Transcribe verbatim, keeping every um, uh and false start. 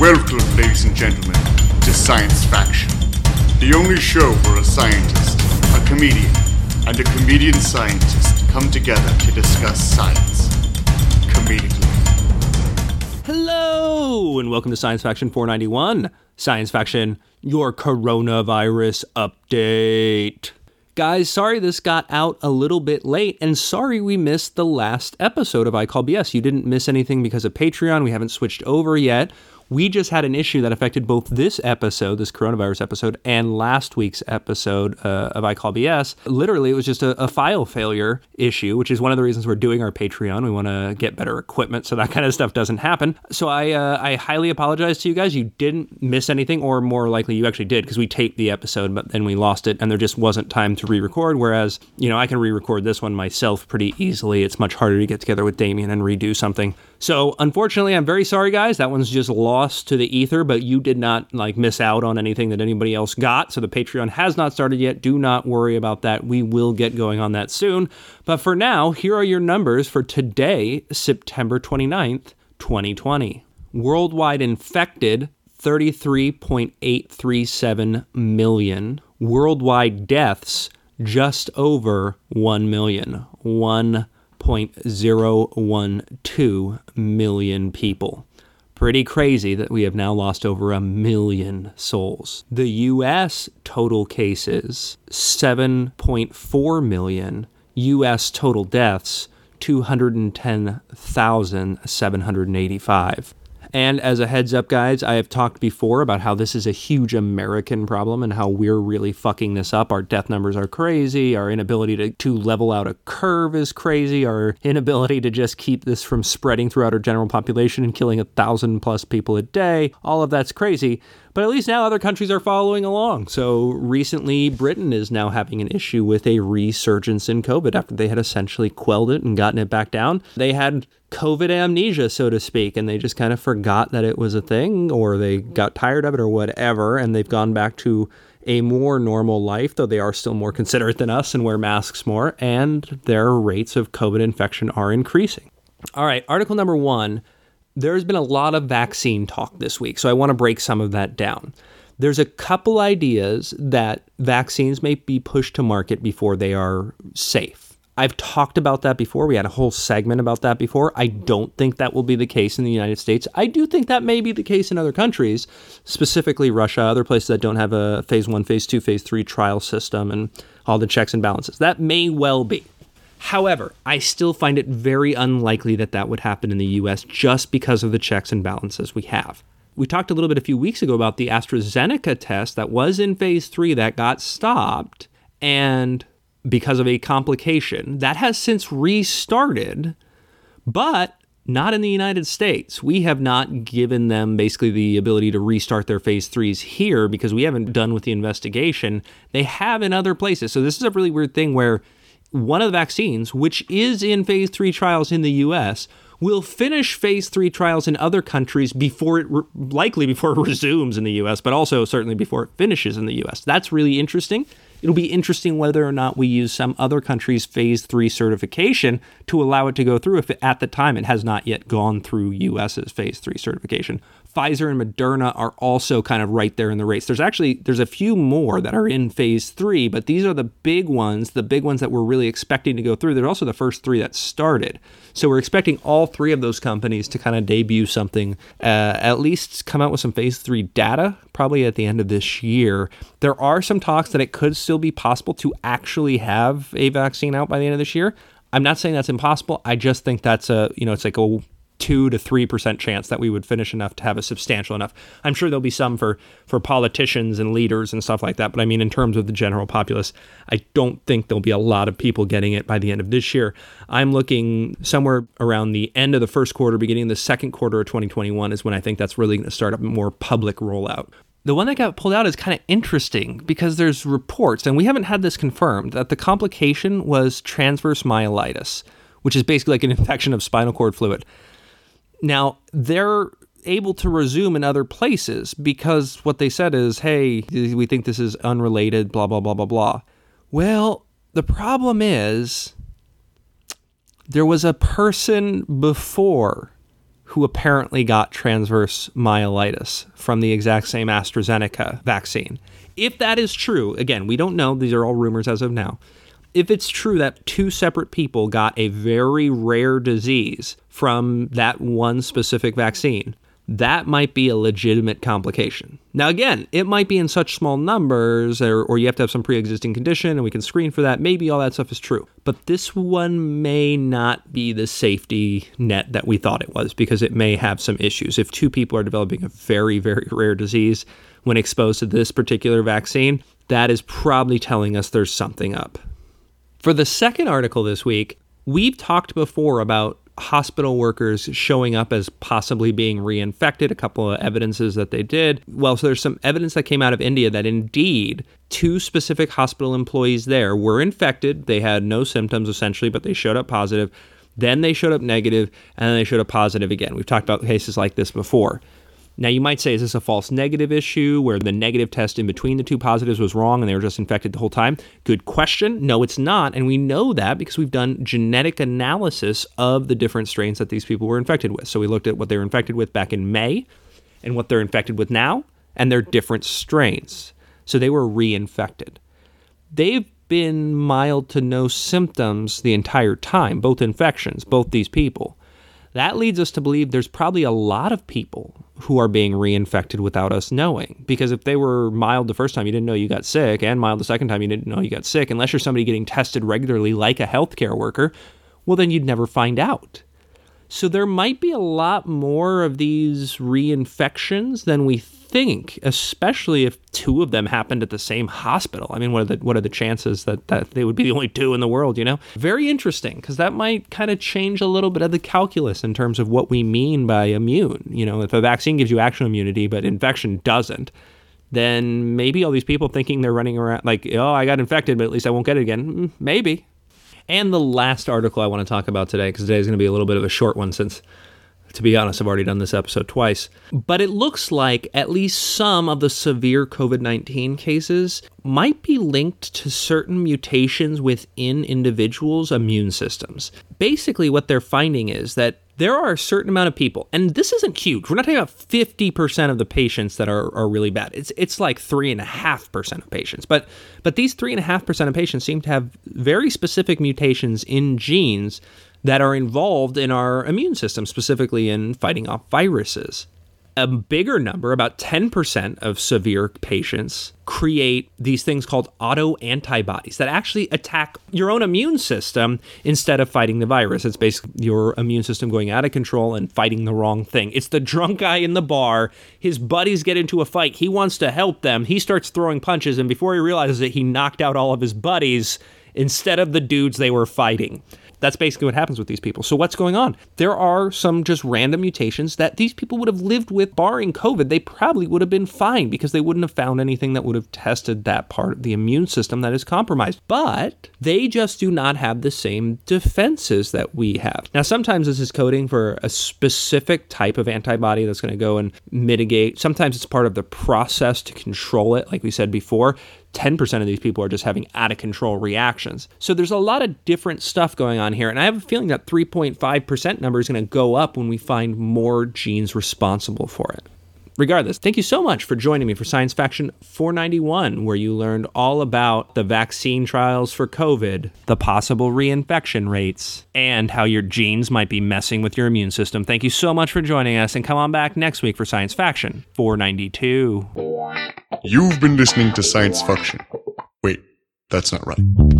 Welcome, ladies and gentlemen, to Science Faction, the only show where a scientist, a comedian, and a comedian scientist come together to discuss science comedically. Hello, and welcome to Science Faction four ninety-one. Science Faction, your coronavirus update. Guys, sorry this got out a little bit late, and sorry we missed the last episode of I Call B S. You didn't miss anything because of Patreon. We haven't switched over yet. We just had an issue that affected both this episode, this coronavirus episode, and last week's episode uh, of I Call B S. Literally, it was just a, a file failure issue, which is one of the reasons we're doing our Patreon. We want to get better equipment so that kind of stuff doesn't happen. So I uh, I highly apologize to you guys. You didn't miss anything, or more likely you actually did, because we taped the episode, but then we lost it, and there just wasn't time to re-record, whereas, you know, I can re-record this one myself pretty easily. It's much harder to get together with Damien and redo something. So, unfortunately, I'm very sorry, guys. That one's just lost to the ether, but you did not, like, miss out on anything that anybody else got. So the Patreon has not started yet. Do not worry about that. We will get going on that soon. But for now, here are your numbers for today, September twenty-ninth, twenty twenty. Worldwide infected, thirty-three point eight three seven million. Worldwide deaths, just over one million. one point zero one two million people. Pretty crazy that we have now lost over a million souls. The U S total cases, seven point four million. U S total deaths, two hundred ten thousand seven hundred eighty-five. And as a heads up, guys, I have talked before about how this is a huge American problem and how we're really fucking this up. Our death numbers are crazy. Our inability to, to level out a curve is crazy. Our inability to just keep this from spreading throughout our general population and killing a thousand plus people a day. All of that's crazy. But at least now other countries are following along. So recently, Britain is now having an issue with a resurgence in COVID after they had essentially quelled it and gotten it back down. They had COVID amnesia, so to speak, and they just kind of forgot that it was a thing, or they got tired of it or whatever, and they've gone back to a more normal life, though they are still more considerate than us and wear masks more, and their rates of COVID infection are increasing. All right, article number one. There's been a lot of vaccine talk this week, so I want to break some of that down. There's a couple ideas that vaccines may be pushed to market before they are safe. I've talked about that before. We had a whole segment about that before. I don't think that will be the case in the United States. I do think that may be the case in other countries, specifically Russia, other places that don't have a phase one, phase two, phase three trial system and all the checks and balances. That may well be. However, I still find it very unlikely that that would happen in the U S just because of the checks and balances we have. We talked a little bit a few weeks ago about the AstraZeneca test that was in phase three that got stopped, and because of a complication, that has since restarted, but not in the United States. We have not given them basically the ability to restart their phase threes here because we haven't done with the investigation. They have in other places. So this is a really weird thing where one of the vaccines, which is in phase three trials in the U S, will finish phase three trials in other countries before it, re- likely before it resumes in the U S, but also certainly before it finishes in the U S. That's really interesting. It'll be interesting whether or not we use some other country's phase three certification to allow it to go through if it, at the time it has not yet gone through U S's phase three certification. Pfizer and Moderna are also kind of right there in the race. There's actually, there's a few more that are in phase three, but these are the big ones, the big ones that we're really expecting to go through. They're also the first three that started. So we're expecting all three of those companies to kind of debut something, uh, at least come out with some phase three data, probably at the end of this year. There are some talks that it could still be possible to actually have a vaccine out by the end of this year. I'm not saying that's impossible. I just think that's a, you know, it's like a two to three percent chance that we would finish enough to have a substantial enough. I'm sure there'll be some for for politicians and leaders and stuff like that, but I mean, in terms of the general populace, I don't think there'll be a lot of people getting it by the end of this year. I'm looking somewhere around the end of the first quarter, beginning of the second quarter of twenty twenty-one is when I think that's really going to start a more public rollout. The one that got pulled out is kind of interesting because there's reports, and we haven't had this confirmed, that the complication was transverse myelitis, which is basically like an infection of spinal cord fluid. Now, they're able to resume in other places because what they said is, hey, we think this is unrelated, blah, blah, blah, blah, blah. Well, the problem is there was a person before who apparently got transverse myelitis from the exact same AstraZeneca vaccine. If that is true, again, we don't know, these are all rumors as of now. If it's true that two separate people got a very rare disease from that one specific vaccine, that might be a legitimate complication. Now, again, it might be in such small numbers, or, or you have to have some pre-existing condition, and we can screen for that. Maybe all that stuff is true. But this one may not be the safety net that we thought it was, because it may have some issues. If two people are developing a very, very rare disease when exposed to this particular vaccine, that is probably telling us there's something up. For the second article this week, we've talked before about hospital workers showing up as possibly being reinfected, a couple of evidences that they did. Well, so there's some evidence that came out of India that indeed two specific hospital employees there were infected. They had no symptoms essentially, but they showed up positive. Then they showed up negative, and then they showed up positive again. We've talked about cases like this before. Now, you might say, is this a false negative issue where the negative test in between the two positives was wrong and they were just infected the whole time? Good question. No, it's not. And we know that because we've done genetic analysis of the different strains that these people were infected with. So we looked at what they were infected with back in May and what they're infected with now, and they're different strains. So they were reinfected. They've been mild to no symptoms the entire time, both infections, both these people. That leads us to believe there's probably a lot of people who are being reinfected without us knowing. Because if they were mild the first time, you didn't know you got sick, and mild the second time, you didn't know you got sick, unless you're somebody getting tested regularly like a healthcare worker, well, then you'd never find out. So there might be a lot more of these reinfections than we think, especially if two of them happened at the same hospital. I mean, what are the what are the chances that, that they would be the only two in the world, you know? Very interesting, because that might kind of change a little bit of the calculus in terms of what we mean by immune. You know, if a vaccine gives you actual immunity, but infection doesn't, then maybe all these people thinking they're running around like, oh, I got infected, but at least I won't get it again. Maybe. And the last article I want to talk about today, because today is going to be a little bit of a short one since, to be honest, I've already done this episode twice. But it looks like at least some of the severe covid nineteen cases might be linked to certain mutations within individuals' immune systems. Basically, what they're finding is that there are a certain amount of people, and this isn't huge. We're not talking about fifty percent of the patients that are, are really bad. It's it's like three point five percent of patients. But but these three point five percent of patients seem to have very specific mutations in genes that are involved in our immune system, specifically in fighting off viruses. A bigger number, about ten percent of severe patients, create these things called autoantibodies that actually attack your own immune system instead of fighting the virus. It's basically your immune system going out of control and fighting the wrong thing. It's the drunk guy in the bar. His buddies get into a fight. He wants to help them. He starts throwing punches, and before he realizes it, he knocked out all of his buddies instead of the dudes they were fighting. That's basically what happens with these people. So what's going on? There are some just random mutations that these people would have lived with barring COVID. They probably would have been fine because they wouldn't have found anything that would have tested that part of the immune system that is compromised. But they just do not have the same defenses that we have. Now, sometimes this is coding for a specific type of antibody that's going to go and mitigate. Sometimes it's part of the process to control it, like we said before. ten percent of these people are just having out-of-control reactions. So there's a lot of different stuff going on here, and I have a feeling that three point five percent number is going to go up when we find more genes responsible for it. Regardless, thank you so much for joining me for Science Faction four ninety-one, where you learned all about the vaccine trials for COVID, the possible reinfection rates, and how your genes might be messing with your immune system. Thank you so much for joining us, and come on back next week for Science Faction four ninety-two. You've been listening to Science Faction. Wait, that's not right.